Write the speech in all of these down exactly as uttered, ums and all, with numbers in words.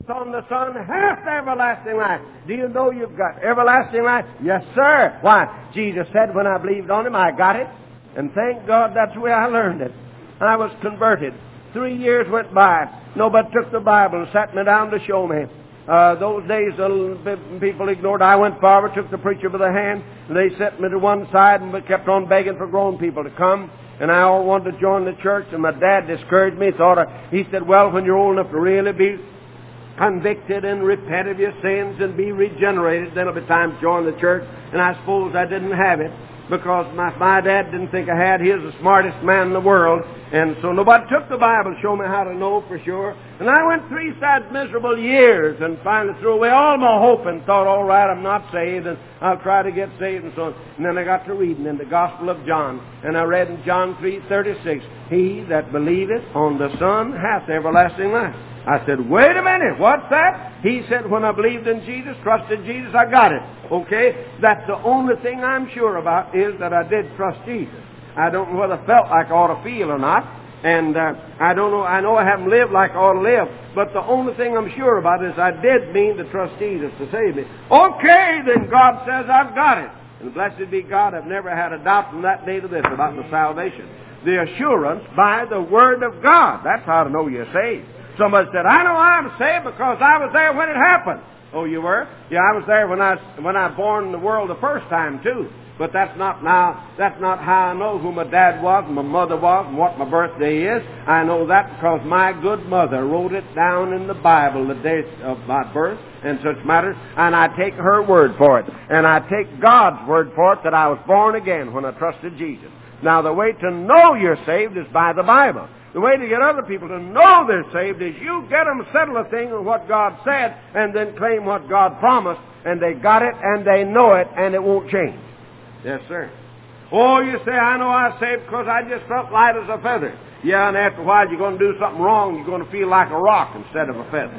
On the Son hath everlasting life. Do you know you've got everlasting life? Yes, sir. Why? Jesus said when I believed on Him, I got it. And thank God that's the way I learned it. I was converted. Three years went by. Nobody took the Bible and sat me down to show me. Uh, those days, uh, people ignored. I went forward, took the preacher by the hand, and they set me to one side and kept on begging for grown people to come. And I all wanted to join the church, and my dad discouraged me. Thought I, he said, well, when you're old enough to really be convicted and repent of your sins and be regenerated, then it'll be time to join the church. And I suppose I didn't have it because my, my dad didn't think I had. He was the smartest man in the world. And so nobody took the Bible to show me how to know for sure. And I went three sad miserable years and finally threw away all my hope and thought, all right, I'm not saved and I'll try to get saved and so on. And then I got to reading in the Gospel of John. And I read in John three thirty-six, He that believeth on the Son hath everlasting life. I said, wait a minute, what's that? He said, when I believed in Jesus, trusted Jesus, I got it. Okay? That's the only thing I'm sure about is that I did trust Jesus. I don't know whether I felt like I ought to feel or not. And uh, I don't know, I know I haven't lived like I ought to live. But the only thing I'm sure about is I did mean to trust Jesus to save me. Okay, then God says I've got it. And blessed be God, I've never had a doubt from that day to this about the salvation. The assurance by the Word of God. That's how to know you're saved. Somebody said, I know I'm saved because I was there when it happened. Oh, you were? Yeah, I was there when I when I born in the world the first time, too. But that's not now, that's not how I know who my dad was and my mother was and what my birthday is. I know that because my good mother wrote it down in the Bible, the date of my birth and such matters, and I take her word for it. And I take God's word for it that I was born again when I trusted Jesus. Now, the way to know you're saved is by the Bible. The way to get other people to know they're saved is you get them to settle a thing on what God said and then claim what God promised, and they got it and they know it and it won't change. Yes, sir. Oh, you say, I know I'm saved because I just felt light as a feather. Yeah, and after a while you're going to do something wrong, you're going to feel like a rock instead of a feather.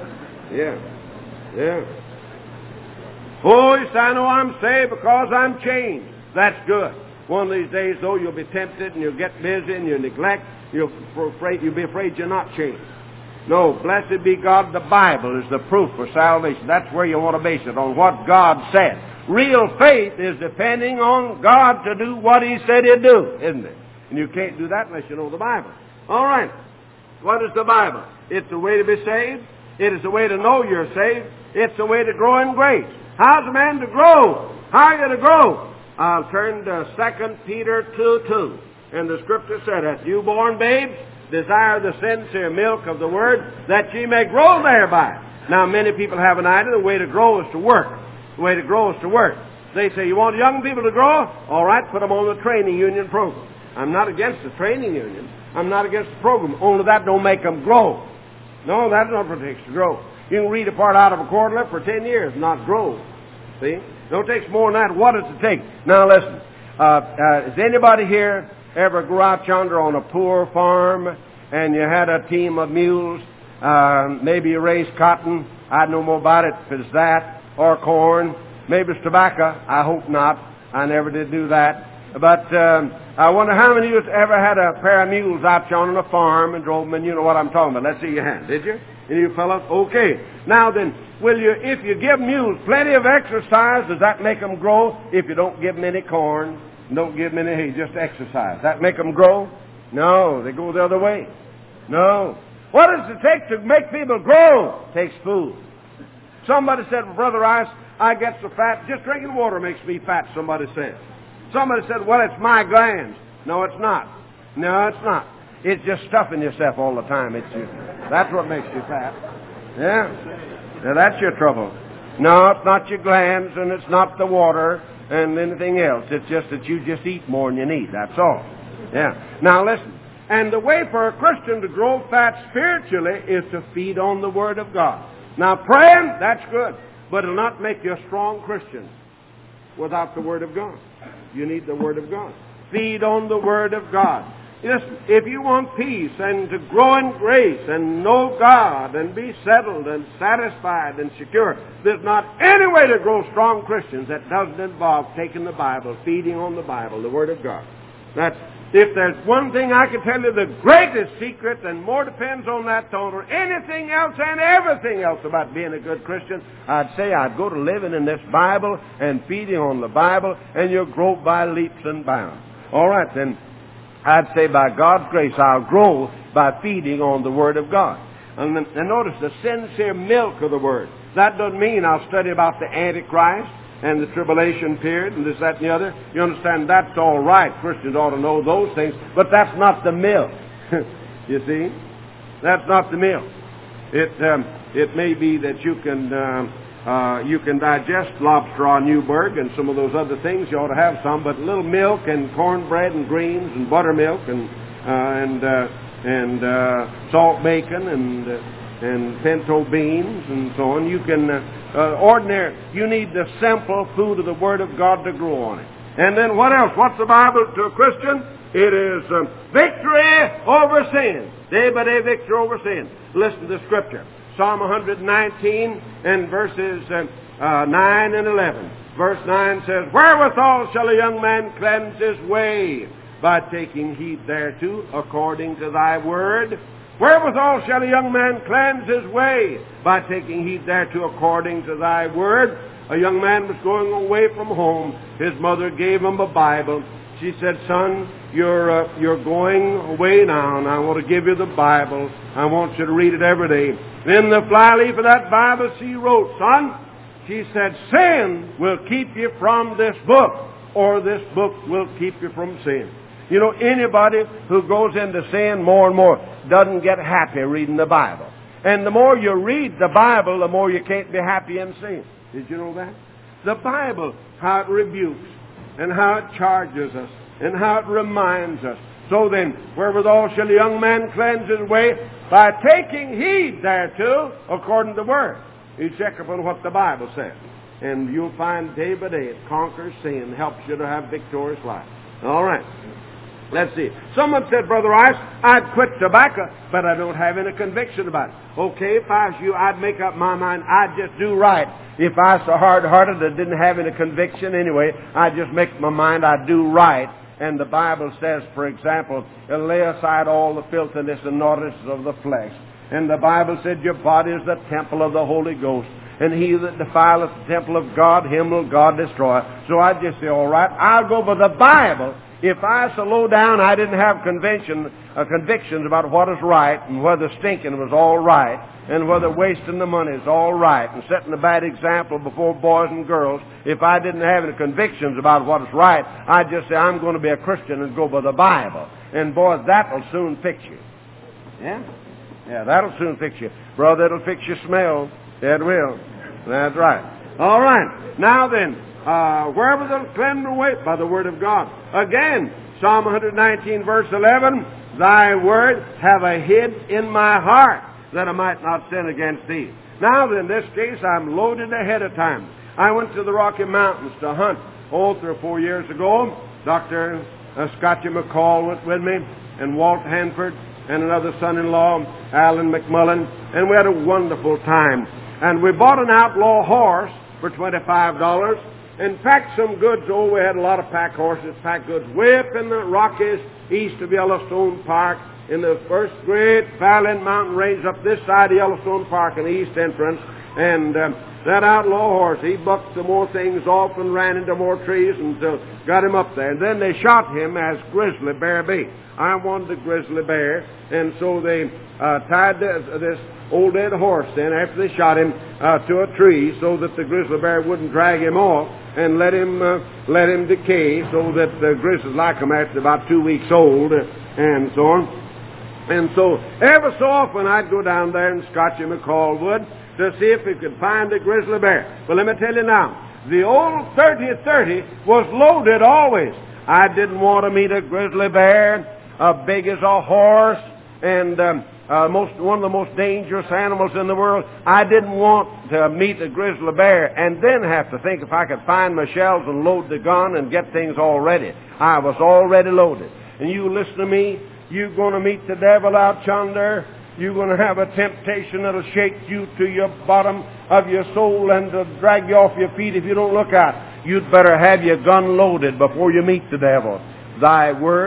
Yeah. Yeah. Oh, you say, I know I'm saved because I'm changed. That's good. One of these days, though, you'll be tempted and you'll get busy and you'll neglect. You'll, afraid, you'll be afraid you're not changed. No, blessed be God, the Bible is the proof for salvation. That's where you want to base it, on what God said. Real faith is depending on God to do what He said He'd do, isn't it? And you can't do that unless you know the Bible. All right. What is the Bible? It's a way to be saved. It is a way to know you're saved. It's a way to grow in grace. How's a man to grow? How are you to grow? I'll turn to Second Peter two two. And the Scripture said, as newborn babes, desire the sincere milk of the Word, that ye may grow thereby. Now, many people have an idea the way to grow is to work. The way to grow is to work. They say, you want young people to grow? All right, put them on the training union program. I'm not against the training union. I'm not against the program. Only that don't make them grow. No, that's not what it takes to grow. You can read a part out of a quarterly for ten years and not grow. See? No, it takes more than that. What does it take? Now, listen. Uh, uh, is anybody here ever go out yonder on a poor farm and you had a team of mules? Uh, maybe you raised cotton. I know more about it if it's that. Or corn. Maybe it's tobacco. I hope not. I never did do that. But um, I wonder how many of you ever had a pair of mules out yonder on a farm and drove them, and you know what I'm talking about. Let's see your hand. Did you? Any of you fellows? Okay. Now then, will you, if you give mules plenty of exercise, does that make them grow? If you don't give them any corn, don't give them any hay, just exercise. That make them grow? No, they go the other way. No. What does it take to make people grow? It takes food. Somebody said, well, Brother Rice, I get so fat. Just drinking water makes me fat, somebody said. Somebody said, well, it's my glands. No, it's not. No, it's not. It's just stuffing yourself all the time. It's you. That's what makes you fat. Yeah. Now, that's your trouble. No, it's not your glands, and it's not the water and anything else. It's just that you just eat more than you need. That's all. Yeah. Now, listen. And the way for a Christian to grow fat spiritually is to feed on the Word of God. Now, praying, that's good. But it'll not make you a strong Christian without the Word of God. You need the Word of God. Feed on the Word of God. Listen, if you want peace and to grow in grace and know God and be settled and satisfied and secure, there's not any way to grow strong Christians that doesn't involve taking the Bible, feeding on the Bible, the Word of God. That's, if there's one thing I can tell you, the greatest secret, and more depends on that tone or anything else and everything else about being a good Christian, I'd say I'd go to living in this Bible and feeding on the Bible, and you'll grow by leaps and bounds. All right, then, I'd say by God's grace I'll grow by feeding on the Word of God. And, and notice the sincere milk of the Word. That doesn't mean I'll study about the Antichrist and the tribulation period and this, that, and the other. You understand, that's all right. Christians ought to know those things. But that's not the milk. You see? That's not the milk. It um, it may be that you can uh, uh, you can digest lobster on Newburgh and some of those other things. You ought to have some. But little milk and cornbread and greens and buttermilk and uh, and uh, and uh, salt bacon and uh, and pinto beans and so on. You can uh, uh, ordinary. You need the simple food of the Word of God to grow on it. And then what else? What's the Bible to a Christian? It is um, victory over sin. Day by day victory over sin. Listen to the Scripture. Psalm one nineteen and verses uh, uh, nine and eleven. Verse nine says, "Wherewithal shall a young man cleanse his way? By taking heed thereto, according to thy word. Wherewithal shall a young man cleanse his way? By taking heed thereto, according to thy word." A young man was going away from home. His mother gave him a Bible. She said, "Son, you're uh, you're going away now, and I want to give you the Bible. I want you to read it every day." In the flyleaf of that Bible she wrote, "Son," she said, "sin will keep you from this book, or this book will keep you from sin." You know, anybody who goes into sin more and more doesn't get happy reading the Bible. And the more you read the Bible, the more you can't be happy in sin. Did you know that? The Bible, how it rebukes, and how it charges us, and how it reminds us. So then, wherewithal shall a young man cleanse his way? By taking heed thereto, according to the Word. You check upon what the Bible says. And you'll find day by day it conquers sin, helps you to have victorious life. All right. Let's see. Someone said, "Brother Rice, I'd quit tobacco, but I don't have any conviction about it." Okay, if I was you, I'd make up my mind I'd just do right. If I was so hard-hearted that didn't have any conviction anyway, I'd just make my mind I'd do right. And the Bible says, for example, lay aside all the filthiness and naughtiness of the flesh. And the Bible said, your body is the temple of the Holy Ghost. And he that defileth the temple of God, him will God destroy. So I just say, all right, I'll go by the Bible. If I so low down I didn't have conviction, uh, convictions about what is right, and whether stinking was all right, and whether wasting the money is all right, and setting a bad example before boys and girls, if I didn't have any convictions about what is right, I'd just say I'm going to be a Christian and go by the Bible. And boy, that'll soon fix you. Yeah? Yeah, that'll soon fix you. Brother, it'll fix your smell. It will. That's right. All right. Now then, Uh, wherever the cleanse away by the Word of God. Again, Psalm one nineteen, verse eleven, "Thy word have I hid in my heart, that I might not sin against thee." Now, in this case, I'm loaded ahead of time. I went to the Rocky Mountains to hunt, oh, three or four years ago. Doctor Uh, Scotty McCall went with me, and Walt Hanford, and another son-in-law, Alan McMullen, and we had a wonderful time. And we bought an outlaw horse for twenty-five dollars. And packed some goods. Oh, we had a lot of pack horses, packed goods way up in the Rockies, east of Yellowstone Park, in the first great valley and mountain range up this side of Yellowstone Park in the east entrance. And um, that outlaw horse, he bucked some more things off and ran into more trees until got him up there. And then they shot him as grizzly bear bait. I wanted the grizzly bear, and so they uh, tied this, this old dead horse then after they shot him uh, to a tree so that the grizzly bear wouldn't drag him off, and let him uh, let him decay so that the grizzlies like him after about two weeks old, uh, and so on. And so ever so often I'd go down there and Scotchy McCall would to see if he could find a grizzly bear. But let me tell you now, the old thirty thirty was loaded always. I didn't want to meet a grizzly bear, as big as a horse, and um, uh, most one of the most dangerous animals in the world. I didn't want to meet a grizzly bear and then have to think if I could find my shells and load the gun and get things all ready. I was already loaded. And you listen to me, you're going to meet the devil out yonder. You're going to have a temptation that'll shake you to your bottom of your soul and to drag you off your feet if you don't look out. You'd better have your gun loaded before you meet the devil. Thy word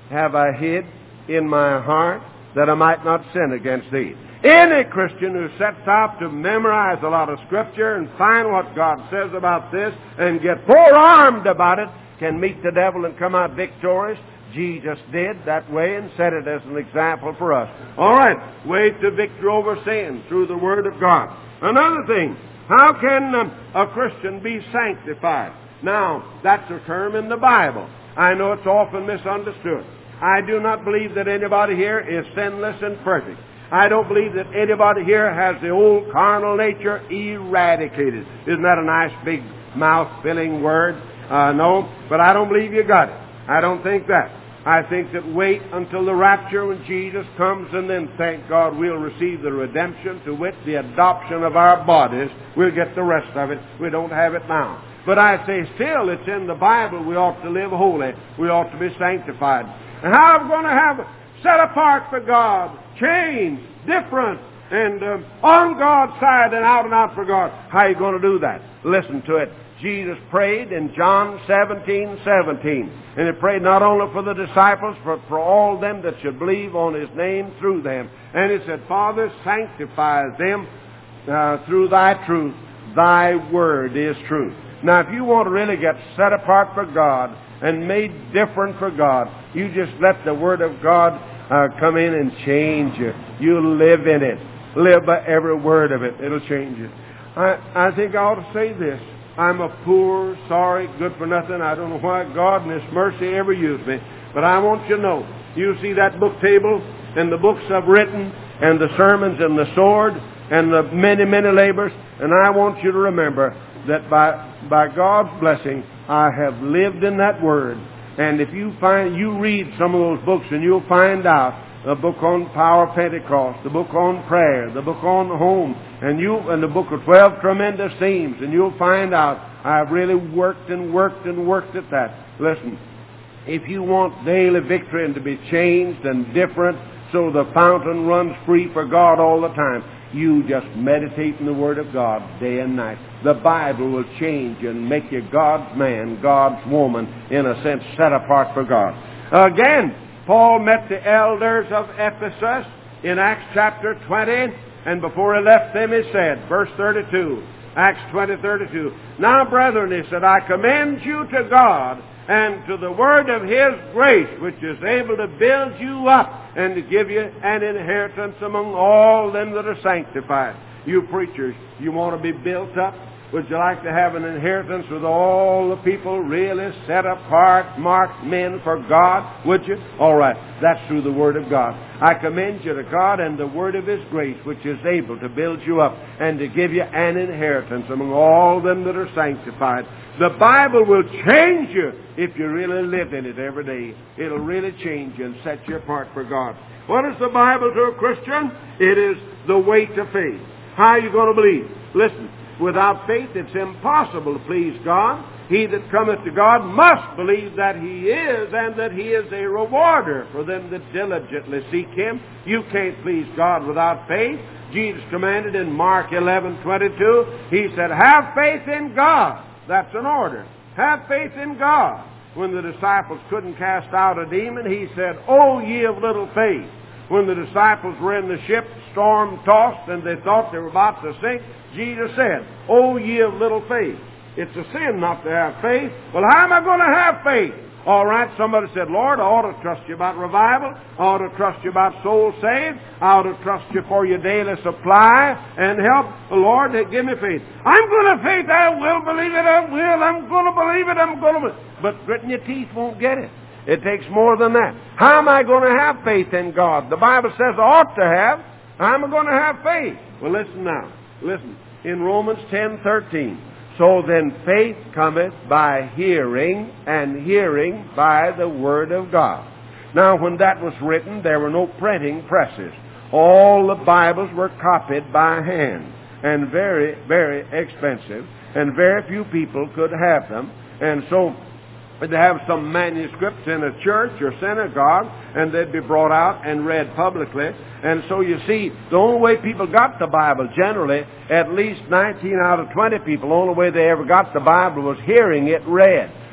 have I hid in my heart that I might not sin against thee. Any Christian who sets out to memorize a lot of Scripture and find what God says about this and get forearmed about it can meet the devil and come out victorious. Jesus did that way and set it as an example for us. All right, way to victory over sin through the Word of God. Another thing, how can um, a Christian be sanctified? Now, that's a term in the Bible. I know it's often misunderstood. I do not believe that anybody here is sinless and perfect. I don't believe that anybody here has the old carnal nature eradicated. Isn't that a nice big mouth-filling word? Uh, no, but I don't believe you got it. I don't think that. I think that wait until the rapture when Jesus comes, and then, thank God, we'll receive the redemption, to wit, the adoption of our bodies. We'll get the rest of it. We don't have it now. But I say still, it's in the Bible. We ought to live holy. We ought to be sanctified. And how are we going to have set apart for God, changed, different, and um, on God's side and out and out for God? How are you going to do that? Listen to it. Jesus prayed in John seventeen seventeen. And He prayed not only for the disciples, but for all them that should believe on His name through them. And He said, Father, sanctify them uh, through Thy truth. Thy word is truth. Now, if you want to really get set apart for God and made different for God, you just let the Word of God uh, come in and change you. You live in it. Live by every word of it. It'll change you. I, I think I ought to say this. I'm a poor, sorry, good-for-nothing. I don't know why God in His mercy ever used me. But I want you to know, you see that book table and the books I've written and the sermons and the sword and the many, many labors. And I want you to remember that by, by God's blessing, I have lived in that Word. And if you find, you read some of those books and you'll find out the book on power of Pentecost, the book on prayer, the book on home, and you and the book of twelve tremendous themes, and you'll find out I've really worked and worked and worked at that. Listen, if you want daily victory and to be changed and different so the fountain runs free for God all the time, you just meditate in the Word of God day and night. The Bible will change you and make you God's man, God's woman, in a sense, set apart for God. Again, Paul met the elders of Ephesus in Acts chapter twenty, and before he left them he said, verse thirty-two, Acts twenty, thirty-two, Now, brethren, he said, I commend you to God and to the word of His grace, which is able to build you up and to give you an inheritance among all them that are sanctified. You preachers, you want to be built up? Would you like to have an inheritance with all the people really set apart, marked men for God? Would you? All right. That's through the Word of God. I commend you to God and the word of His grace, which is able to build you up and to give you an inheritance among all them that are sanctified. The Bible will change you if you really live in it every day. It'll really change you and set you apart for God. What is the Bible to a Christian? It is the way to faith. How are you going to believe? Listen. Without faith, it's impossible to please God. He that cometh to God must believe that He is, and that He is a rewarder for them that diligently seek Him. You can't please God without faith. Jesus commanded in Mark eleven twenty-two, He said, have faith in God. That's an order. Have faith in God. When the disciples couldn't cast out a demon, He said, O ye of little faith. When the disciples were in the ship, storm-tossed, and they thought they were about to sink, Jesus said, O ye of little faith. It's a sin not to have faith. Well, how am I going to have faith? All right, somebody said, Lord, I ought to trust you about revival. I ought to trust you about souls saved. I ought to trust you for your daily supply and help. Lord, give me faith. I'm going to faith. I will believe it. I will. I'm going to believe it. I'm going to. But gritting your teeth won't get it. It takes more than that. How am I going to have faith in God? The Bible says I ought to have. How am I going to have faith? Well, listen now. Listen. In Romans ten thirteen. So then faith cometh by hearing, and hearing by the Word of God. Now, when that was written, there were no printing presses. All the Bibles were copied by hand, and very, very expensive, and very few people could have them. And so they'd have some manuscripts in a church or synagogue, and they'd be brought out and read publicly. And so you see, the only way people got the Bible generally, at least nineteen out of twenty people, the only way they ever got the Bible was hearing it read.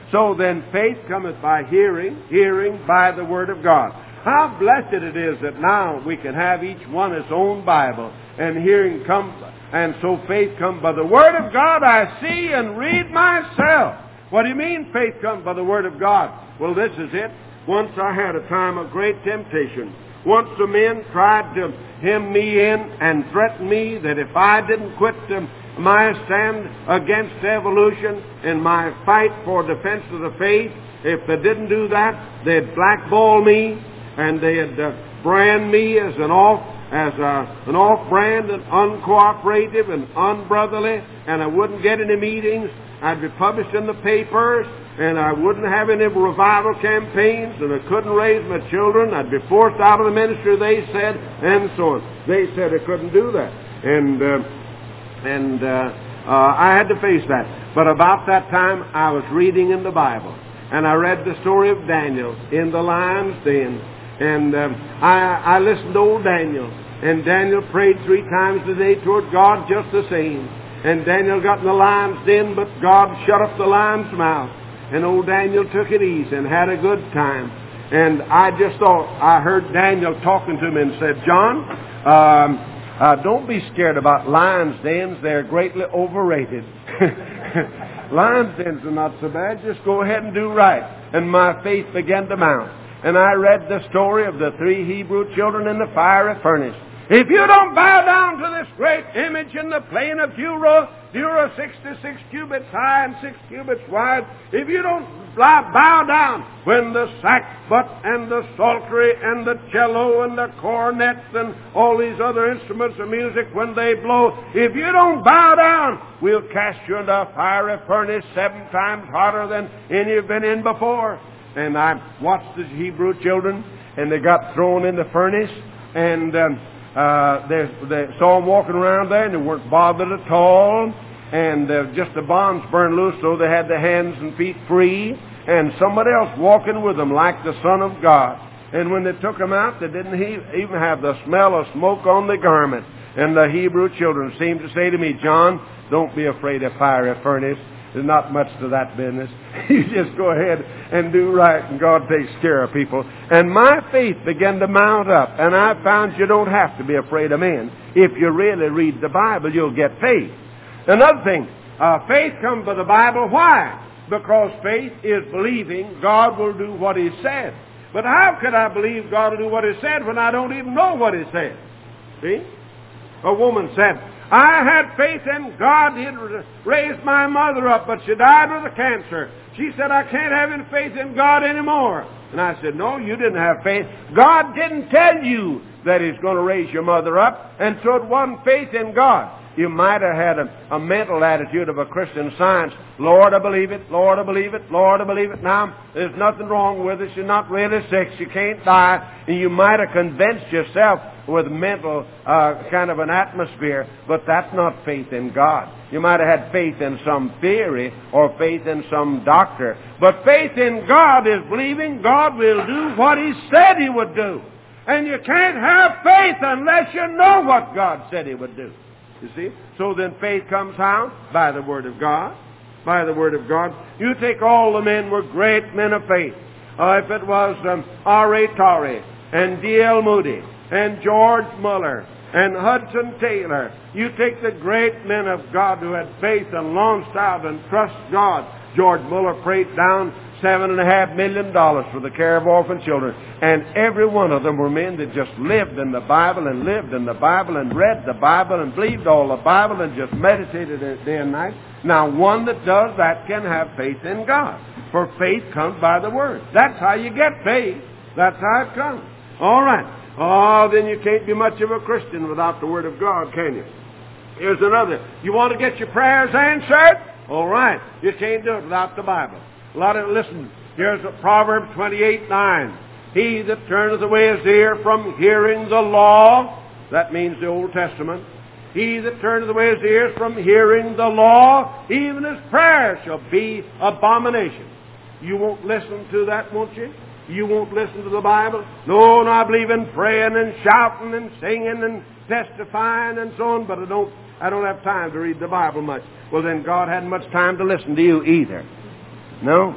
So then faith cometh by hearing, hearing by the Word of God. How blessed it is that now we can have each one his own Bible, and hearing come, and so faith comes by the Word of God. I see and read myself. What do you mean faith comes by the Word of God? Well, this is it. Once I had a time of great temptation. Once the men tried to hem me in and threaten me that if I didn't quit um, my stand against evolution and my fight for defense of the faith, if they didn't do that, they'd blackball me and they'd uh, brand me as an off as a, an off-brand and uncooperative and unbrotherly, and I wouldn't get any meetings. I'd be published in the papers, and I wouldn't have any revival campaigns, and I couldn't raise my children. I'd be forced out of the ministry, they said, and so on. They said I couldn't do that. And uh, and uh, uh, I had to face that. But about that time, I was reading in the Bible, and I read the story of Daniel in the lion's den. And um, I, I listened to old Daniel, and Daniel prayed three times a day toward God just the same. And Daniel got in the lion's den, but God shut up the lion's mouth. And old Daniel took it easy and had a good time. And I just thought, I heard Daniel talking to me and said, John, um, uh, don't be scared about lion's dens. They're greatly overrated. Lion's dens are not so bad. Just go ahead and do right. And my faith began to mount. And I read the story of the three Hebrew children in the fiery furnace. If you don't bow down to this great image in the plain of Dura, Dura sixty-six cubits high and six cubits wide, if you don't bow down when the sackbut and the psaltery and the cello and the cornets and all these other instruments of music, when they blow, if you don't bow down, we'll cast you into a fiery furnace seven times hotter than any you've been in before. And I watched the Hebrew children, and they got thrown in the furnace, and um, uh, they, they saw them walking around there, and they weren't bothered at all, and uh, just the bonds burned loose, so they had their hands and feet free, and somebody else walking with them like the Son of God. And when they took them out, they didn't he- even have the smell of smoke on the garment. And the Hebrew children seemed to say to me, John, don't be afraid of fiery furnace. There's not much to that business. You just go ahead and do right, and God takes care of people. And my faith began to mount up, and I found you don't have to be afraid of men. If you really read the Bible, you'll get faith. Another thing, uh, faith comes by the Bible. Why? Because faith is believing God will do what He said. But how could I believe God will do what He said when I don't even know what He said? See? A woman said, I had faith in God. He'd raised my mother up, but she died with a cancer. She said, I can't have any faith in God anymore. And I said, no, you didn't have faith. God didn't tell you that He's going to raise your mother up, and so it wasn't faith in God. You might have had a, a mental attitude of a Christian Science. Lord, I believe it. Lord, I believe it. Lord, I believe it. Now, there's nothing wrong with it. You're not really sick. You can't die. And you might have convinced yourself with mental uh, kind of an atmosphere, but that's not faith in God. You might have had faith in some theory or faith in some doctor. But faith in God is believing God will do what He said He would do. And you can't have faith unless you know what God said He would do. You see? So then faith comes how? By the Word of God. By the Word of God. You take all the men were great men of faith. Uh, if it was um, R A Torrey and D L Moody and George Muller and Hudson Taylor, you take the great men of God who had faith and launched out and trust God. George Muller prayed down seven and a half million dollars for the care of orphan children. And every one of them were men that just lived in the Bible and lived in the Bible and read the Bible and believed all the Bible and just meditated it day and night. Now, one that does that can have faith in God. For faith comes by the Word. That's how you get faith. That's how it comes. All right. Oh, then you can't be much of a Christian without the Word of God, can you? Here's another. You want to get your prayers answered? All right. You can't do it without the Bible. A lot of, listen, here's a Proverbs twenty-eight nine. He that turneth away his ear from hearing the law, that means the Old Testament. He that turneth away his ears from hearing the law, even his prayers shall be abomination. You won't listen to that, won't you? You won't listen to the Bible? No, no, I believe in praying and shouting and singing and testifying and so on, but I don't, I don't have time to read the Bible much. Well, then God hadn't much time to listen to you either. No?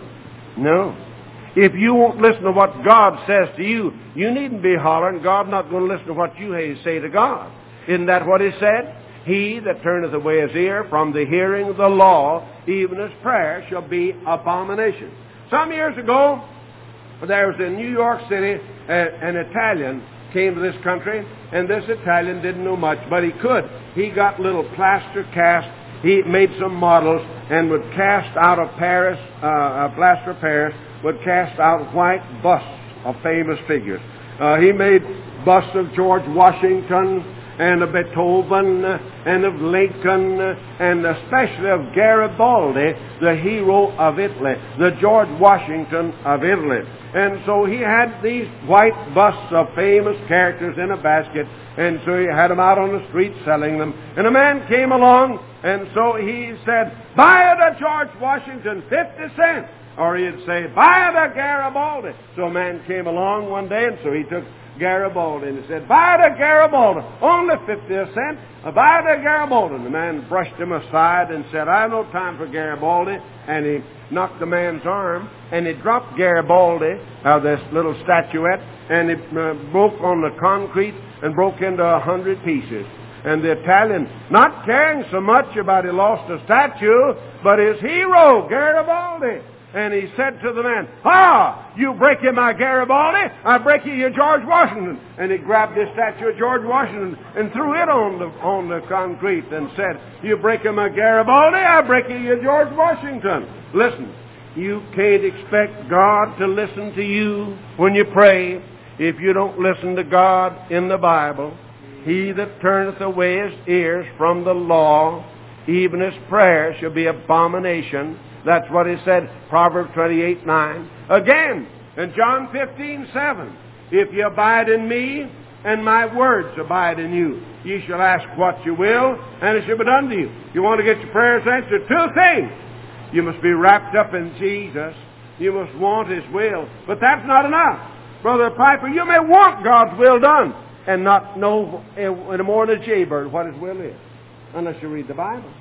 No. If you won't listen to what God says to you, you needn't be hollering. God's not going to listen to what you say to God. Isn't that what He said? He that turneth away his ear from the hearing of the law, even his prayer, shall be abomination. Some years ago, there was in New York City, a, an Italian came to this country, and this Italian didn't know much, but he could. He got little plaster cast. He made some models and would cast out of Paris, uh, plaster of Paris, would cast out white busts of famous figures. Uh, he made busts of George Washington and of Beethoven and of Lincoln and especially of Garibaldi, the hero of Italy, the George Washington of Italy. And so he had these white busts of famous characters in a basket, and so he had them out on the street selling them. And a man came along, and so he said, "Buy it a George Washington, fifty cents." Or he'd say, "Buy it a Garibaldi." So a man came along one day, and so he took Garibaldi, and he said, "Buy it a Garibaldi, only fifty cents. Buy it a Garibaldi." And the man brushed him aside and said, "I have no time for Garibaldi." And he knocked the man's arm, and he dropped Garibaldi, uh, this little statuette, and it uh, broke on the concrete and broke into a hundred pieces. And the Italian, not caring so much about he lost a statue, but his hero, Garibaldi. And he said to the man, "Ah, you breaking my Garibaldi, I break you your George Washington." And he grabbed this statue of George Washington and threw it on the on the concrete and said, "You breaking my Garibaldi, I break you your George Washington." Listen, you can't expect God to listen to you when you pray if you don't listen to God in the Bible. He that turneth away his ears from the law, even his prayer shall be abomination. That's what he said, Proverbs twenty-eight nine. Again, in John fifteen seven, "If ye abide in me, and my words abide in you, ye shall ask what you will, and it shall be done to you." You want to get your prayers answered? Two things. You must be wrapped up in Jesus. You must want His will. But that's not enough. Brother Piper, you may want God's will done and not know any more than a jaybird what His will is, unless you read the Bible.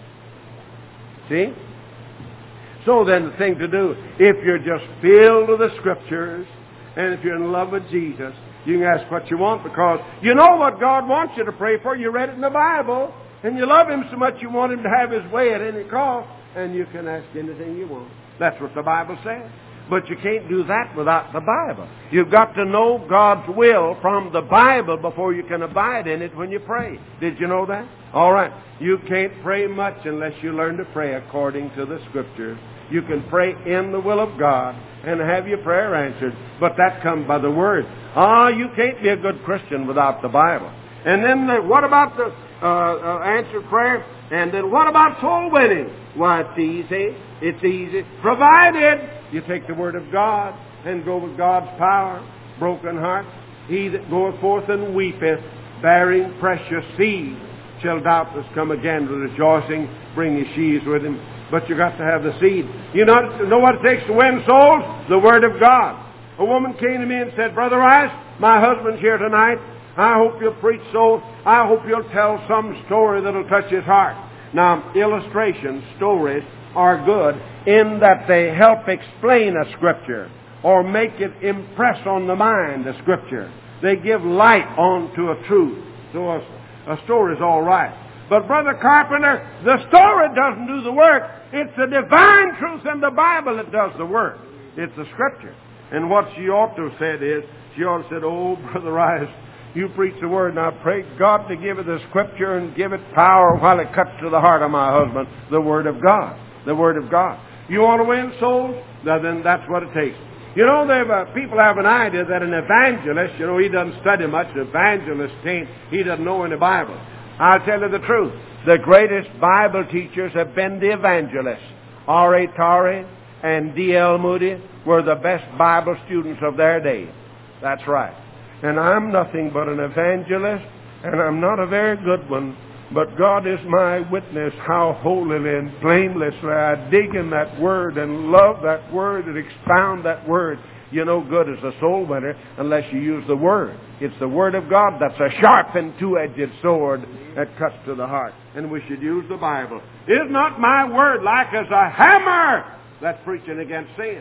See? So then the thing to do, if you're just filled with the Scriptures, and if you're in love with Jesus, you can ask what you want because you know what God wants you to pray for. You read it in the Bible, and you love Him so much you want Him to have His way at any cost, and you can ask anything you want. That's what the Bible says. But you can't do that without the Bible. You've got to know God's will from the Bible before you can abide in it when you pray. Did you know that? All right. You can't pray much unless you learn to pray according to the Scriptures. You can pray in the will of God and have your prayer answered, but that comes by the Word. Ah, you can't be a good Christian without the Bible. And then the, what about the uh, uh, answered prayer? And then what about soul winning? Why, it's easy. It's easy. Provided you take the Word of God and go with God's power. Broken heart. He that goeth forth and weepeth, bearing precious seed, shall doubtless come again with rejoicing, bring his sheaves with him. But you got to have the seed. You know, know what it takes to win souls? The Word of God. A woman came to me and said, "Brother Rice, my husband's here tonight. I hope you'll preach so. I hope you'll tell some story that'll touch his heart." Now, illustrations, stories, are good in that they help explain a Scripture or make it impress on the mind a Scripture. They give light onto a truth. So a, a story's all right. But, Brother Carpenter, the story doesn't do the work. It's the divine truth in the Bible that does the work. It's the Scripture. And what she ought to have said is, she ought to have said, "Oh, Brother Rice, you preach the Word, and I pray God to give it the Scripture and give it power while it cuts to the heart of my husband, the Word of God." The Word of God. You want to win souls? Now, then that's what it takes. You know, uh, people have an idea that an evangelist, you know, he doesn't study much. An evangelist can't, he doesn't know any Bible. I'll tell you the truth. The greatest Bible teachers have been the evangelists. R A Torrey and D L Moody were the best Bible students of their day. That's right. And I'm nothing but an evangelist, and I'm not a very good one. But God is my witness how holily and blamelessly I dig in that Word and love that Word and expound that Word. You're no good as a soul winner unless you use the Word. It's the Word of God that's a sharp and two-edged sword that cuts to the heart. And we should use the Bible. Is not my Word like as a hammer? That's preaching against sin.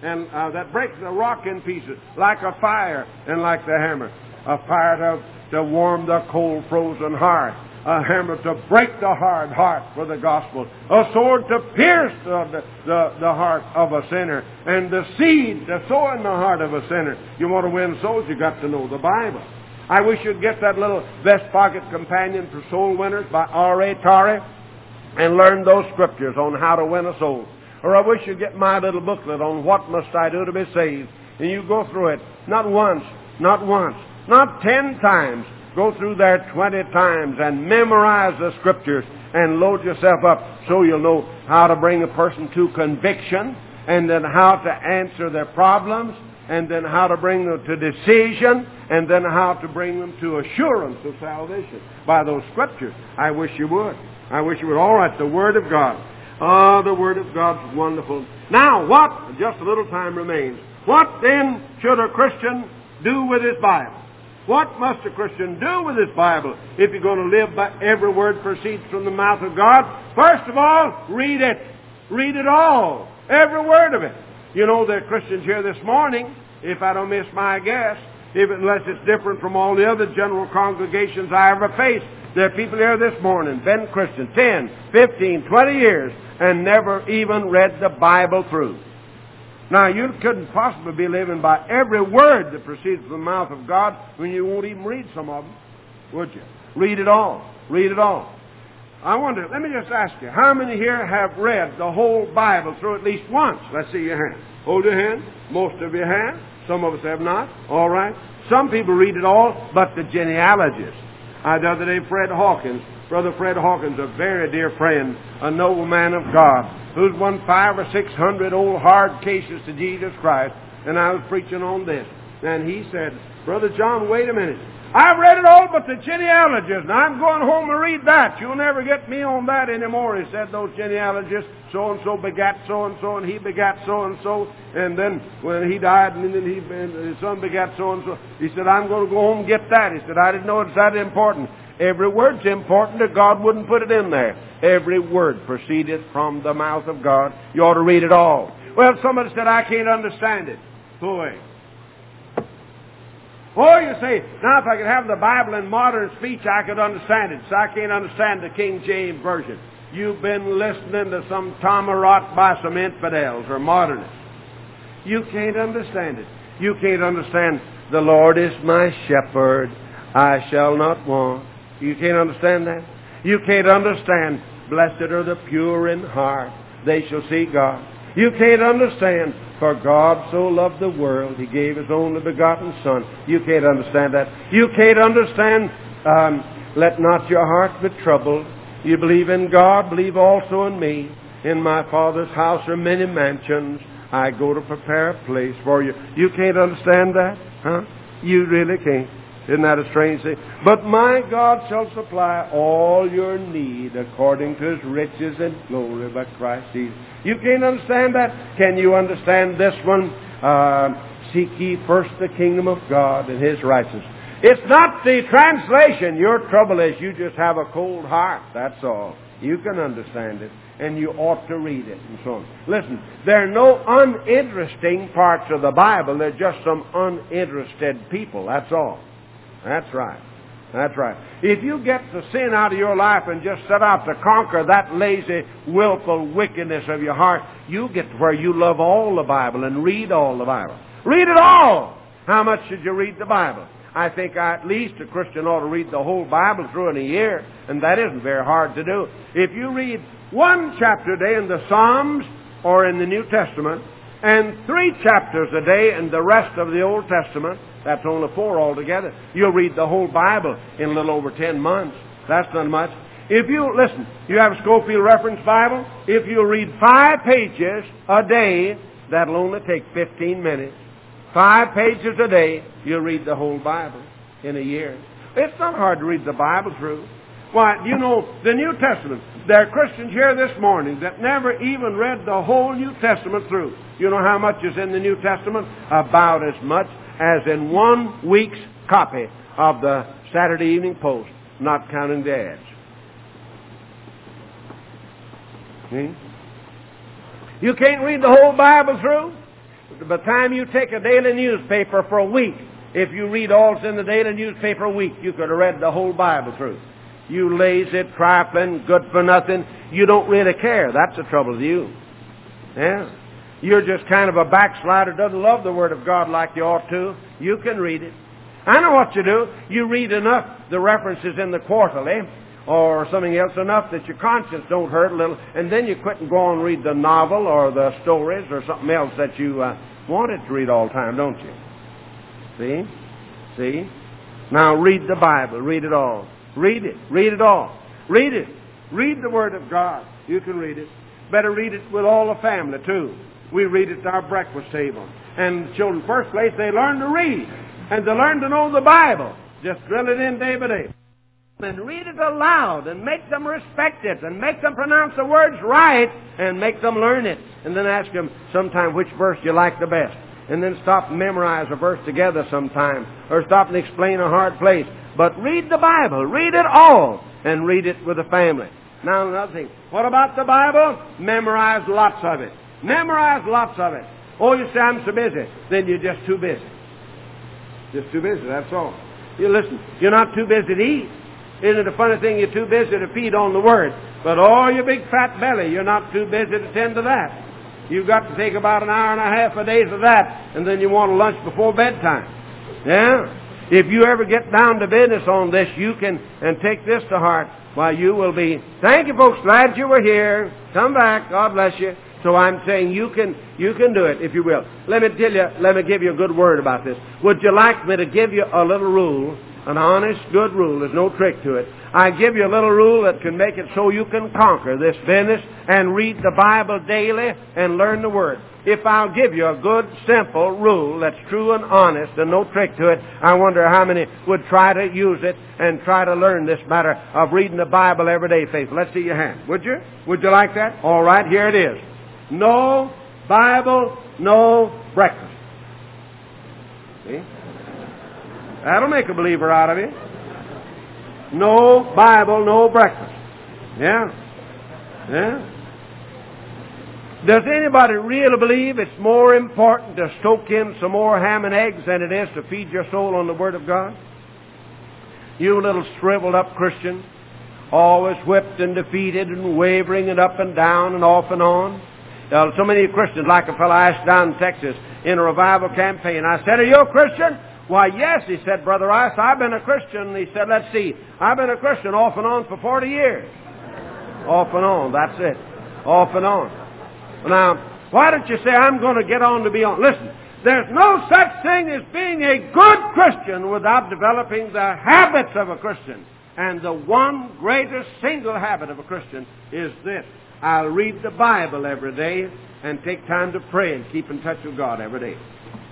and uh, that breaks the rock in pieces, like a fire and like the hammer. A fire to, to warm the cold, frozen heart. A hammer to break the hard heart for the gospel. A sword to pierce the, the, the heart of a sinner. And the seed to sow in the heart of a sinner. You want to win souls, you got to know the Bible. I wish you'd get that little Vest Pocket Companion for Soul Winners by R A Torrey and learn those scriptures on how to win a soul. Or I wish you'd get my little booklet on what must I do to be saved. And you go through it, not once, not once, not ten times. Go through there twenty times and memorize the scriptures and load yourself up so you'll know how to bring a person to conviction, and then how to answer their problems, and then how to bring them to decision, and then how to bring them to assurance of salvation by those scriptures. I wish you would. I wish you would. All right, the Word of God. Oh, the Word of God's wonderful. Now, what, just a little time remains, what then should a Christian do with his Bible? What must a Christian do with his Bible if you're going to live by every word proceeds from the mouth of God? First of all, read it. Read it all. Every word of it. You know, there are Christians here this morning, if I don't miss my guess, if, unless it's different from all the other general congregations I ever faced. There are people here this morning, been Christian ten, fifteen, twenty years, and never even read the Bible through. Now, you couldn't possibly be living by every word that proceeds from the mouth of God when you won't even read some of them, would you? Read it all. Read it all. I wonder, let me just ask you, how many here have read the whole Bible through at least once? Let's see your hand. Hold your hand. Most of you have. Some of us have not. All right. Some people read it all, but the genealogies. I, the other day, Fred Hawkins, Brother Fred Hawkins, a very dear friend, a noble man of God, who's won five or six hundred old hard cases to Jesus Christ, and I was preaching on this. And he said, Brother John, wait a minute. I've read it all but the genealogies, and I'm going home to read that. You'll never get me on that anymore. He said, those genealogies, so-and-so begat so-and-so, and he begat so-and-so, and then when he died, and then he, and his son begat so-and-so. He said, I'm going to go home and get that. He said, I didn't know it's that important. Every word's important, or God wouldn't put it in there. Every word proceeded from the mouth of God. You ought to read it all. Well, somebody said, I can't understand it. Boy. Oh, you say, now if I could have the Bible in modern speech, I could understand it. So I can't understand the King James Version. You've been listening to some tomarot by some infidels or modernists. You can't understand it. You can't understand, the Lord is my shepherd, I shall not want. You can't understand that? You can't understand, blessed are the pure in heart, they shall see God. You can't understand, for God so loved the world, He gave His only begotten Son. You can't understand that. You can't understand, um, let not your heart be troubled. You believe in God, believe also in me. In my Father's house are many mansions. I go to prepare a place for you. You can't understand that? Huh? You really can't. Isn't that a strange thing? But my God shall supply all your need according to His riches and glory by Christ Jesus. You can't understand that? Can you understand this one? Uh, Seek ye first the kingdom of God and His righteousness. It's not the translation. Your trouble is you just have a cold heart. That's all. You can understand it, and you ought to read it, and so on. Listen, there are no uninteresting parts of the Bible. There are just some uninterested people. That's all. That's right. That's right. If you get the sin out of your life and just set out to conquer that lazy, willful wickedness of your heart, you get to where you love all the Bible and read all the Bible. Read it all! How much should you read the Bible? I think at least a Christian ought to read the whole Bible through in a year, and that isn't very hard to do. If you read one chapter a day in the Psalms or in the New Testament, and three chapters a day in the rest of the Old Testament, that's only four altogether. You'll read the whole Bible in a little over ten months. That's not much. If you, listen, you have a Schofield Reference Bible. If you read five pages a day, that'll only take fifteen minutes. Five pages a day, you'll read the whole Bible in a year. It's not hard to read the Bible through. Why, you know, the New Testament, there are Christians here this morning that never even read the whole New Testament through. You know how much is in the New Testament? About as much as in one week's copy of the Saturday Evening Post, not counting the ads. See? You can't read the whole Bible through. By the time you take a daily newspaper for a week, if you read all that's in the daily newspaper a week, you could have read the whole Bible through. You lazy, trifling, good for nothing. You don't really care. That's the trouble with you. Yeah. You're just kind of a backslider, doesn't love the Word of God like you ought to. You can read it. I know what you do. You read enough, the references in the quarterly, or something else, enough that your conscience don't hurt a little, and then you quit and go and read the novel or the stories or something else that you uh, wanted to read all the time, don't you? See? See? Now read the Bible. Read it all. Read it. Read it all. Read it. Read the Word of God. You can read it. Better read it with all the family, too. We read it at our breakfast table. And children, first place, they learn to read. And they learn to know the Bible. Just drill it in day by day. And read it aloud and make them respect it and make them pronounce the words right and make them learn it. And then ask them sometime which verse you like the best. And then stop and memorize a verse together sometime. Or stop and explain a hard place. But read the Bible. Read it all. And read it with the family. Now another thing. What about the Bible? Memorize lots of it. Memorize lots of it. Oh, you say, I'm so busy. Then you're just too busy. Just too busy, that's all. You listen, you're not too busy to eat. Isn't it a funny thing? You're too busy to feed on the Word. But oh, your big fat belly, you're not too busy to tend to that. You've got to take about an hour and a half a day for that, and then you want a lunch before bedtime. Yeah? If you ever get down to business on this, you can, and take this to heart, why you will be, thank you folks, glad you were here. Come back, God bless you. So I'm saying you can you can do it if you will. Let me tell you, let me give you a good word about this. Would you like me to give you a little rule, an honest, good rule? There's no trick to it. I give you a little rule that can make it so you can conquer this business and read the Bible daily and learn the Word. If I'll give you a good, simple rule that's true and honest and no trick to it, I wonder how many would try to use it and try to learn this matter of reading the Bible every day, faithful. Let's see your hand. Would you? Would you like that? All right, here it is. No Bible, no breakfast. See? That'll make a believer out of you. No Bible, no breakfast. Yeah? Yeah? Does anybody really believe it's more important to stoke in some more ham and eggs than it is to feed your soul on the Word of God? You little shriveled up Christian, always whipped and defeated and wavering and up and down and off and on. Uh, so many Christians, like a fellow I asked down in Texas in a revival campaign. I said, are you a Christian? Why, yes, he said, Brother Rice, I've been a Christian. He said, let's see, I've been a Christian off and on for forty years. Off and on, that's it. Off and on. Now, why don't you say, I'm going to get on to be on? Listen, there's no such thing as being a good Christian without developing the habits of a Christian. And the one greatest single habit of a Christian is this. I'll read the Bible every day and take time to pray and keep in touch with God every day.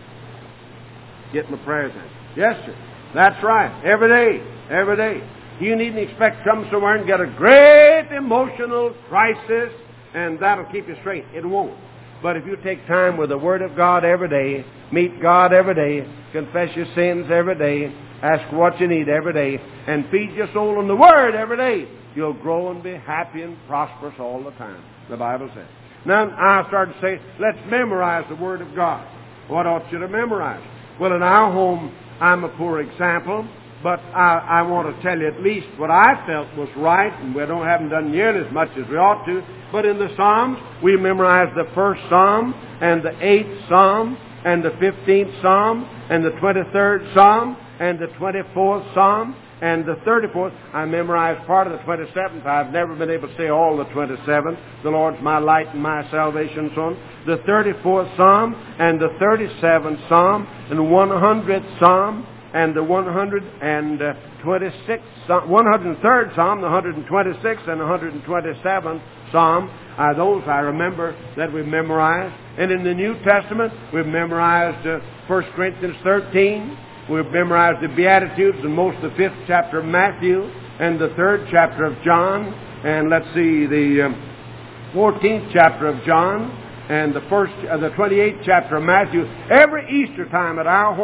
Get my prayers in. Yes, sir. That's right. Every day. Every day. You needn't expect to come somewhere and get a great emotional crisis and that'll keep you straight. It won't. But if you take time with the Word of God every day, meet God every day, confess your sins every day, ask what you need every day, and feed your soul on the Word every day, you'll grow and be happy and prosperous all the time, the Bible says. Now, I started to say, let's memorize the Word of God. What ought you to memorize? Well, in our home, I'm a poor example, but I, I want to tell you at least what I felt was right, and we don't haven't done nearly as much as we ought to. But in the Psalms, we memorized the first Psalm, and the eighth Psalm, and the fifteenth Psalm, and the twenty-third Psalm, and the twenty-fourth Psalm, and the thirty-fourth. I memorized part of the twenty-seventh. I've never been able to say all the twenty-seventh. The Lord's my light and my salvation, so on. The thirty-fourth Psalm, and the thirty-seventh Psalm, and the one hundredth Psalm, and the one hundred twenty-sixth Psalm, one hundred third Psalm, the one hundred twenty-sixth, and the one hundred twenty-seventh Psalm. Uh, those I remember that we've memorized. And in the New Testament, we've memorized uh, First Corinthians thirteen. We've memorized the Beatitudes and most of the fifth chapter of Matthew and the third chapter of John. And let's see, the um, fourteenth chapter of John and the first, uh, the twenty-eighth chapter of Matthew. Every Easter time at our home,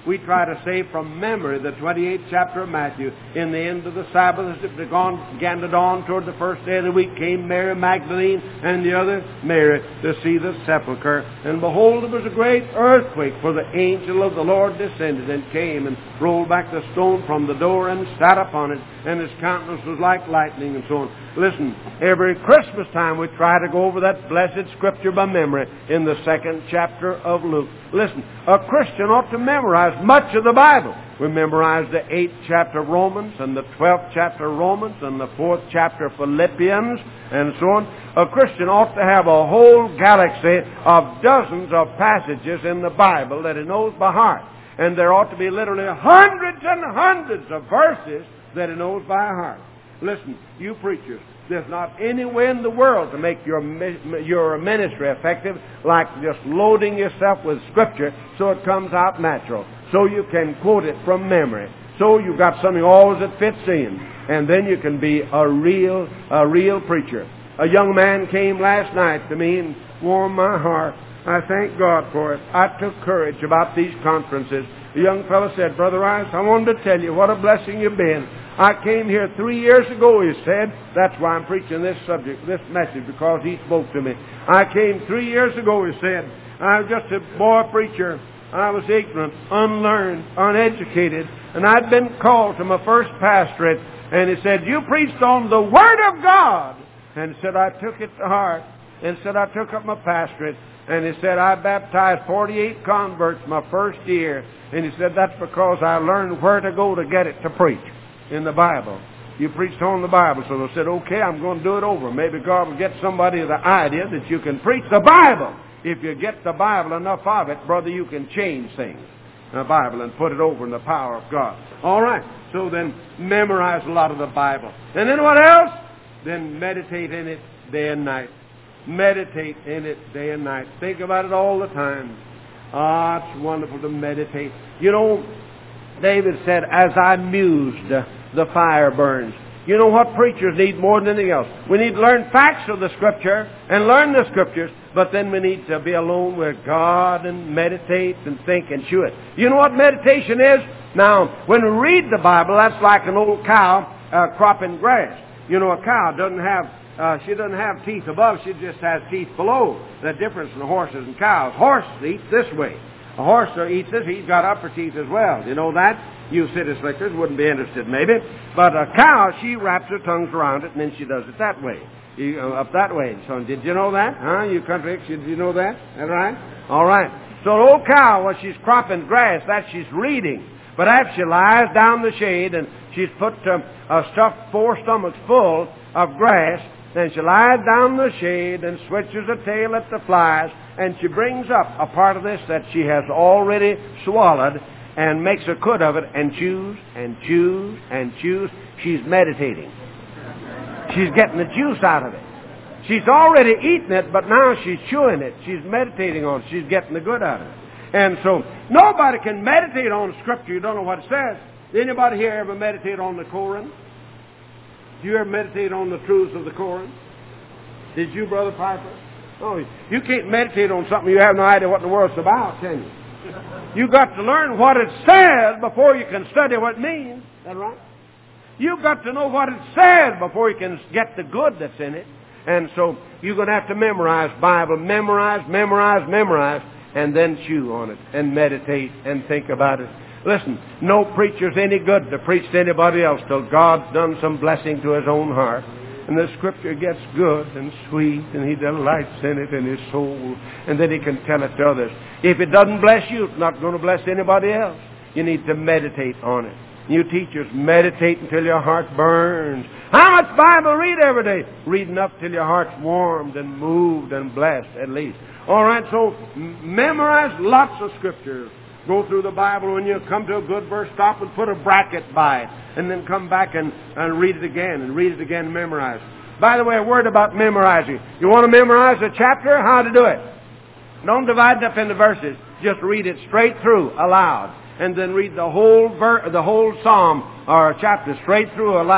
we try to say from memory the twenty-eighth chapter of Matthew. In the end of the Sabbath, as it began to dawn toward the first day of the week, came Mary Magdalene and the other Mary to see the sepulchre. And behold, there was a great earthquake, for the angel of the Lord descended and came and rolled back the stone from the door and sat upon it, and his countenance was like lightning, and so on. Listen, every Christmas time we try to go over that blessed scripture by memory in the second chapter of Luke. Listen, a Christian ought to memorize much of the Bible. We memorize the eighth chapter of Romans and the twelfth chapter of Romans and the fourth chapter of Philippians and so on. A Christian ought to have a whole galaxy of dozens of passages in the Bible that he knows by heart. And there ought to be literally hundreds and hundreds of verses that he knows by heart. Listen, you preachers, there's not any way in the world to make your your ministry effective like just loading yourself with Scripture so it comes out natural, so you can quote it from memory, so you've got something always that fits in, and then you can be a real a real preacher. A young man came last night to me and warmed my heart. I thank God for it. I took courage about these conferences. The young fellow said, Brother Rice, I wanted to tell you what a blessing you've been. I came here three years ago, he said. That's why I'm preaching this subject, this message, because he spoke to me. I came three years ago, he said. I was just a boy preacher. I was ignorant, unlearned, uneducated, and I'd been called to my first pastorate. And he said, you preached on the Word of God. And he said, I took it to heart. And said, I took up my pastorate. And he said, I baptized forty-eight converts my first year. And he said, that's because I learned where to go to get it to preach in the Bible. You preached on the Bible. So they said, okay, I'm going to do it over. Maybe God will get somebody the idea that you can preach the Bible. If you get the Bible enough of it, brother, you can change things in the Bible and put it over in the power of God. All right. So then memorize a lot of the Bible. And then what else? Then meditate in it day and night. Meditate in it day and night. Think about it all the time. Ah, it's wonderful to meditate. You know, David said, as I mused, the fire burns. You know what preachers need more than anything else? We need to learn facts of the Scripture and learn the Scriptures, but then we need to be alone with God and meditate and think and chew it. You know what meditation is? Now, when we read the Bible, that's like an old cow uh, cropping grass. You know, a cow doesn't have Uh, she doesn't have teeth above, she just has teeth below. The difference in horses and cows. Horses eat this way. A horse eats this, he's got upper teeth as well. You know that? You city slickers wouldn't be interested maybe. But a cow, she wraps her tongues around it and then she does it that way. You, uh, up that way. So did you know that? Huh? You country, did you know that? Is that right? All right. So an old cow, when she's cropping grass, that she's reading. But after she lies down in the shade and she's put uh, a stuffed four stomachs full of grass, then she lies down in the shade and switches her tail at the flies, and she brings up a part of this that she has already swallowed and makes a cud of it and chews and chews and chews. She's meditating. She's getting the juice out of it. She's already eaten it, but now she's chewing it. She's meditating on it. She's getting the good out of it. And so nobody can meditate on Scripture. You don't know what it says. Anybody here ever meditate on the Koran? Did you ever meditate on the truths of the Koran? Did you, Brother Piper? Oh, you can't meditate on something you have no idea what the world's about, can you? You've got to learn what it says before you can study what it means. Is that right? You've got to know what it says before you can get the good that's in it. And so you're going to have to memorize Bible. Memorize, memorize, memorize, and then chew on it and meditate and think about it. Listen, no preacher's any good to preach to anybody else till God's done some blessing to his own heart. And the Scripture gets good and sweet, and he delights in it in his soul, and then he can tell it to others. If it doesn't bless you, it's not going to bless anybody else. You need to meditate on it. You teachers, meditate until your heart burns. How much Bible read every day? Read enough till your heart's warmed and moved and blessed, at least. All right, so memorize lots of Scriptures. Go through the Bible. When you come to a good verse, stop and put a bracket by it. And then come back and, and read it again, and read it again and memorize. By the way, a word about memorizing. You want to memorize a chapter? How to do it? Don't divide it up into verses. Just read it straight through, aloud. And then read the whole ver- the whole psalm or chapter straight through aloud.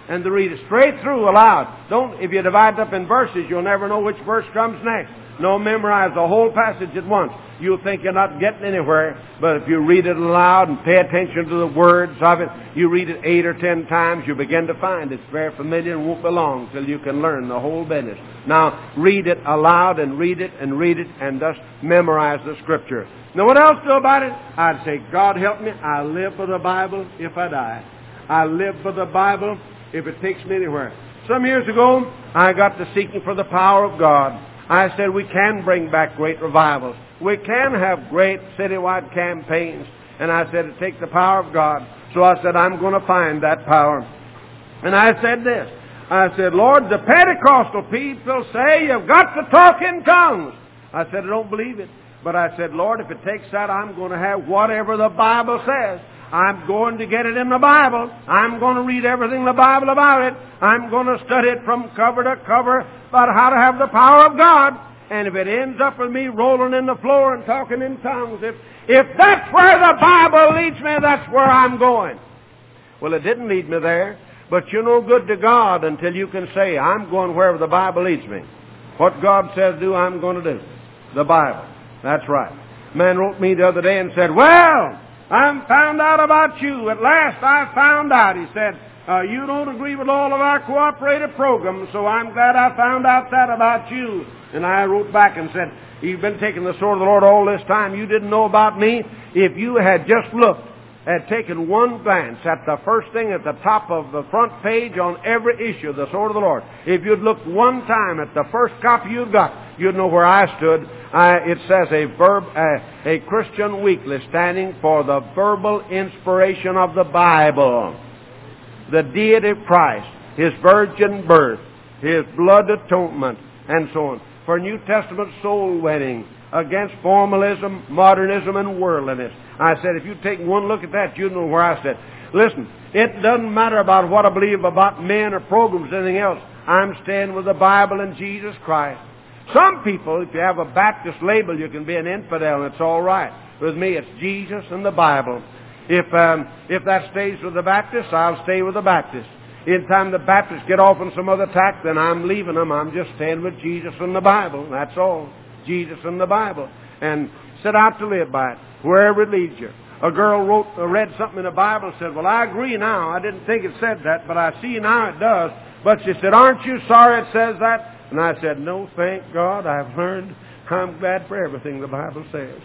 and to read it straight through aloud. Don't, if you divide it up in verses, you'll never know which verse comes next. No, memorize the whole passage at once. You'll think you're not getting anywhere, but if you read it aloud and pay attention to the words of it, you read it eight or ten times, you begin to find it's very familiar and won't be long till you can learn the whole business. Now, read it aloud and read it and read it and thus memorize the Scripture. Now, what else do about it? I'd say, God help me, I live by the Bible if I die. I live by the Bible if it takes me anywhere. Some years ago, I got to seeking for the power of God. I said we can bring back great revivals. We can have great citywide campaigns. And I said it takes the power of God. So I said I'm going to find that power. And I said this. I said, Lord, the Pentecostal people say you've got to talk in tongues. I said, I don't believe it. But I said, Lord, if it takes that, I'm going to have whatever the Bible says. I'm going to get it in the Bible. I'm going to read everything in the Bible about it. I'm going to study it from cover to cover about how to have the power of God. And if it ends up with me rolling in the floor and talking in tongues, if, if that's where the Bible leads me, that's where I'm going. Well, it didn't lead me there, but you're no good to God until you can say, I'm going wherever the Bible leads me. What God says do, I'm going to do. The Bible. That's right. A man wrote me the other day and said, well, I'm found out about you. At last I found out. He said, uh, you don't agree with all of our cooperative programs, so I'm glad I found out that about you. And I wrote back and said, you've been taking the sword of the Lord all this time. You didn't know about me. If you had just looked, had taken one glance at the first thing at the top of the front page on every issue of the sword of the Lord, if you'd looked one time at the first copy you'd got, you'd know where I stood. Uh, it says a verb, uh, a Christian weekly standing for the verbal inspiration of the Bible, the deity of Christ, His virgin birth, His blood atonement, and so on. For New Testament soul winning, against formalism, modernism, and worldliness. I said, if you take one look at that, you'd know where I said. Listen, it doesn't matter about what I believe about men or programs or anything else. I'm staying with the Bible and Jesus Christ. Some people, if you have a Baptist label, you can be an infidel, and it's all right. With me, it's Jesus and the Bible. If um, if that stays with the Baptists, I'll stay with the Baptists. In time the Baptists get off on some other tack, then I'm leaving them. I'm just staying with Jesus and the Bible. That's all. Jesus and the Bible. And set out to live by it, wherever it leads you. A girl wrote, uh, read something in the Bible and said, well, I agree now. I didn't think it said that, but I see now it does. But she said, aren't you sorry it says that? And I said, no, thank God, I've learned. I'm glad for everything the Bible says.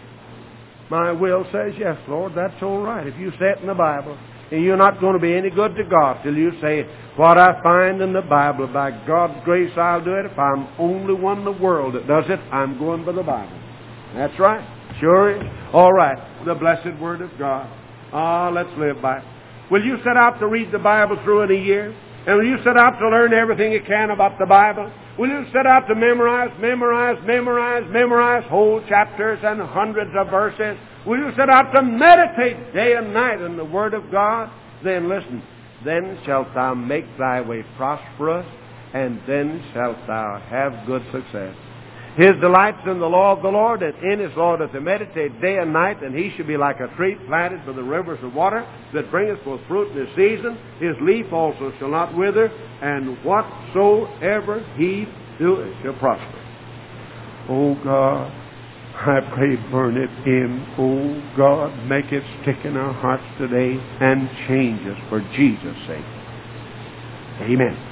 My will says, yes, Lord, that's all right. If you say it in the Bible, and you're not going to be any good to God till you say, what I find in the Bible, by God's grace I'll do it. If I'm only one in the world that does it, I'm going by the Bible. That's right. Sure is. All right. The blessed Word of God. Ah, let's live by it. Will you set out to read the Bible through in a year? And will you set out to learn everything you can about the Bible? Will you set out to memorize, memorize, memorize, memorize whole chapters and hundreds of verses? Will you set out to meditate day and night in the Word of God? Then listen, then shalt thou make thy way prosperous, and then shalt thou have good success. His delight's in the law of the Lord, and in His law doth he meditate day and night, and he shall be like a tree planted by the rivers of water, that bringeth forth fruit in his season. His leaf also shall not wither, and whatsoever he doeth shall prosper. Oh God, I pray burn it in. Oh God, make it stick in our hearts today and change us for Jesus' sake. Amen.